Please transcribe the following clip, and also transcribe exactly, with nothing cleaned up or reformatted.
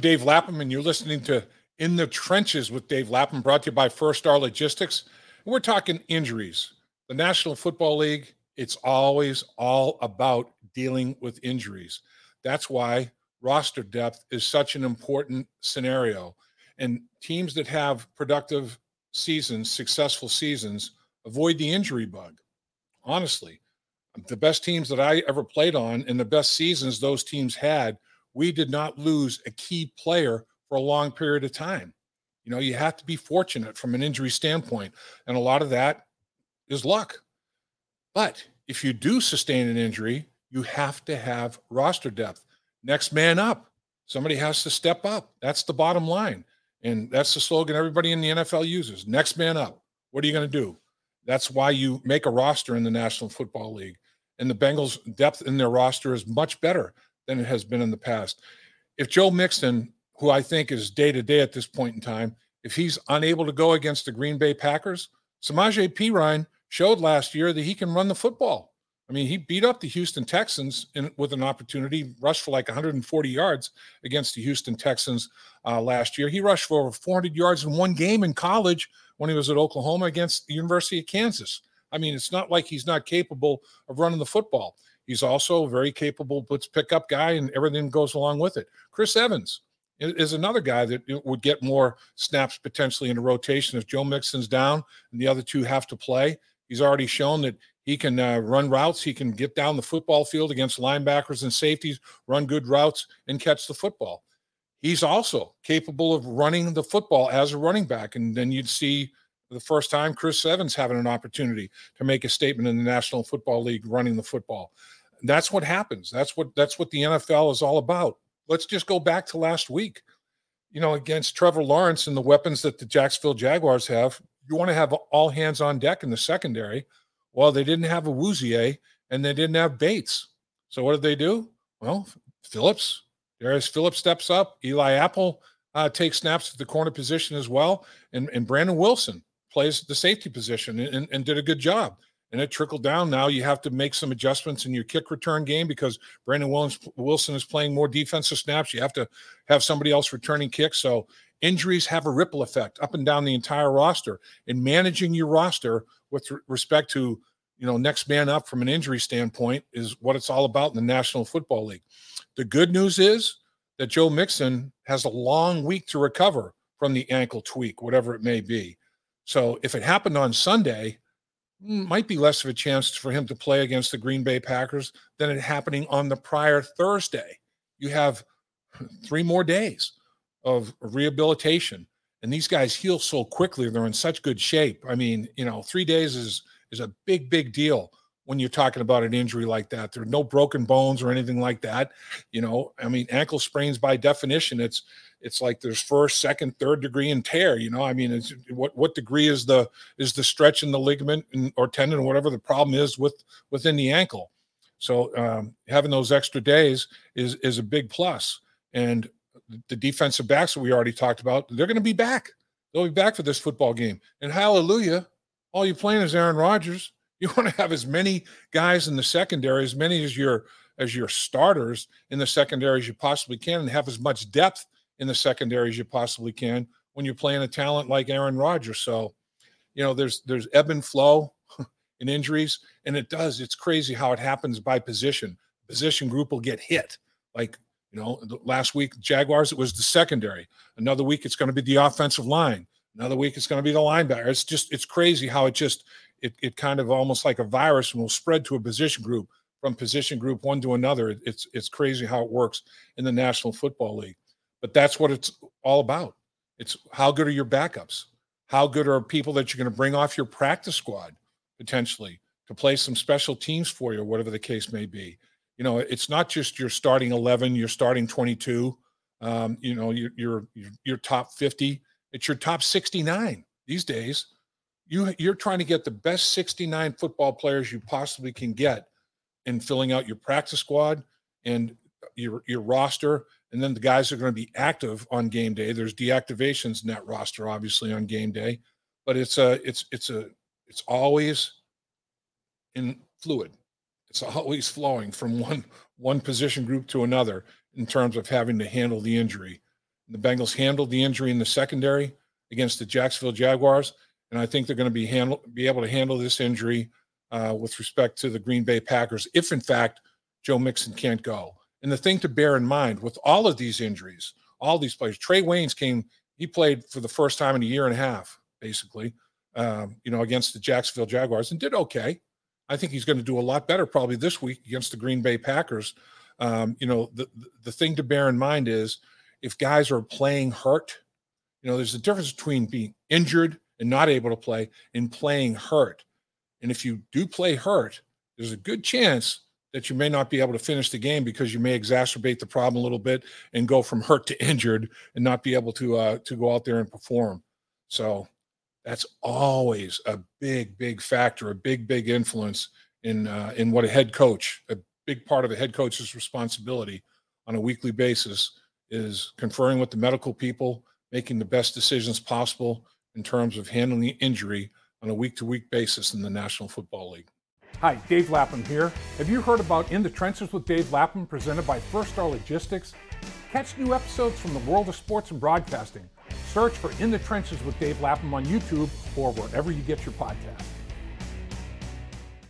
Dave Lapham, and you're listening to In the Trenches with Dave Lapham, brought to you by First Star Logistics. And we're talking injuries. The National Football League, it's always all about dealing with injuries. That's why roster depth is such an important scenario. And teams that have productive seasons, successful seasons, avoid the injury bug. Honestly, the best teams that I ever played on and the best seasons those teams had, we did not lose a key player for a long period of time. You know, you have to be fortunate from an injury standpoint, and a lot of that is luck. But if you do sustain an injury, you have to have roster depth. Next man up. Somebody has to step up. That's the bottom line. And that's the slogan everybody in the N F L uses. Next man up. What are you going to do? That's why you make a roster in the National Football League. And the Bengals' depth in their roster is much better than it has been in the past. If Joe Mixon, who I think is day-to-day at this point in time, if he's unable to go against the Green Bay Packers, Samaje Perine showed last year that he can run the football. I mean, he beat up the Houston Texans in, with an opportunity, rushed for like one hundred forty yards against the Houston Texans uh, last year. He rushed for over four hundred yards in one game in college when he was at Oklahoma against the University of Kansas. I mean, it's not like he's not capable of running the football. He's also a very capable blitz pickup guy, and everything goes along with it. Chris Evans is another guy that would get more snaps potentially in a rotation if Joe Mixon's down and the other two have to play. He's already shown that he can uh, run routes. He can get down the football field against linebackers and safeties, run good routes, and catch the football. He's also capable of running the football as a running back, and then you'd see the first time Chris Evans having an opportunity to make a statement in the National Football League running the football. That's what happens. That's what that's what the N F L is all about. Let's just go back to last week. You know, against Trevor Lawrence and the weapons that the Jacksonville Jaguars have, you want to have all hands on deck in the secondary. Well, they didn't have a Awuzie and they didn't have Bates. So what did they do? Well, Phillips, Darius Phillips steps up. Eli Apple uh, takes snaps at the corner position as well. And, and Brandon Wilson plays the safety position and, and did a good job. And it trickled down. Now you have to make some adjustments in your kick return game because Brandon Wilson is playing more defensive snaps. You have to have somebody else returning kicks. So injuries have a ripple effect up and down the entire roster. And managing your roster with respect to, you know, next man up from an injury standpoint is what it's all about in the National Football League. The good news is that Joe Mixon has a long week to recover from the ankle tweak, whatever it may be. So if it happened on Sunday, might be less of a chance for him to play against the Green Bay Packers than it happening on the prior Thursday. You have three more days of rehabilitation, and these guys heal so quickly. They're in such good shape. I mean, you know, three days is is a big, big deal when you're talking about an injury like that. There are no broken bones or anything like that. You know, I mean, ankle sprains by definition, it's it's like there's first, second, third degree and tear. You know, I mean, it's, what what degree is the is the stretch in the ligament and, or tendon or whatever the problem is with within the ankle. So um, having those extra days is is a big plus. And the defensive backs that we already talked about, they're going to be back. They'll be back for this football game. And hallelujah, all you're playing is Aaron Rodgers. You want to have as many guys in the secondary, as many as your as your starters in the secondary as you possibly can, and have as much depth in the secondary as you possibly can when you're playing a talent like Aaron Rodgers. So, you know, there's there's ebb and flow in injuries, and it does. It's crazy how it happens by position. Position group will get hit. Like, you know, last week, Jaguars, it was the secondary. Another week, it's going to be the offensive line. Another week, it's going to be the linebacker. It's just, it's crazy how it just, it it kind of almost like a virus and will spread to a position group from position group one to another. It's it's crazy how it works in the National Football League. But that's what it's all about. It's how good are your backups? How good are people that you're going to bring off your practice squad potentially to play some special teams for you, or whatever the case may be. You know, it's not just your starting eleven, your starting twenty-two, um, you know, your, your, your top fifty. It's your top sixty-nine these days. You, you're trying to get the best sixty-nine football players you possibly can get in filling out your practice squad and your, your roster. And then the guys are going to be active on game day. There's deactivations in that roster, obviously, on game day, but it's a, it's, it's a, it's always in fluid. It's always flowing from one, one position group to another in terms of having to handle the injury. The Bengals handled the injury in the secondary against the Jacksonville Jaguars, and I think they're going to be handle be able to handle this injury uh, with respect to the Green Bay Packers if, in fact, Joe Mixon can't go. And the thing to bear in mind with all of these injuries, all these players, Trey Waynes came, he played for the first time in a year and a half, basically, um, you know, against the Jacksonville Jaguars and did okay. I think he's going to do a lot better probably this week against the Green Bay Packers. Um, you know, the, the thing to bear in mind is if guys are playing hurt, you know, there's a difference between being injured and not able to play and playing hurt. And if you do play hurt, there's a good chance that you may not be able to finish the game because you may exacerbate the problem a little bit and go from hurt to injured and not be able to uh, to go out there and perform. So that's always a big, big factor, a big, big influence in uh, in what a head coach, a big part of a head coach's responsibility on a weekly basis is conferring with the medical people, making the best decisions possible in terms of handling the injury on a week-to-week basis in the National Football League. Hi, Dave Lapham here. Have you heard about In the Trenches with Dave Lapham, presented by First Star Logistics? Catch new episodes from the world of sports and broadcasting. Search for In the Trenches with Dave Lapham on YouTube or wherever you get your podcasts.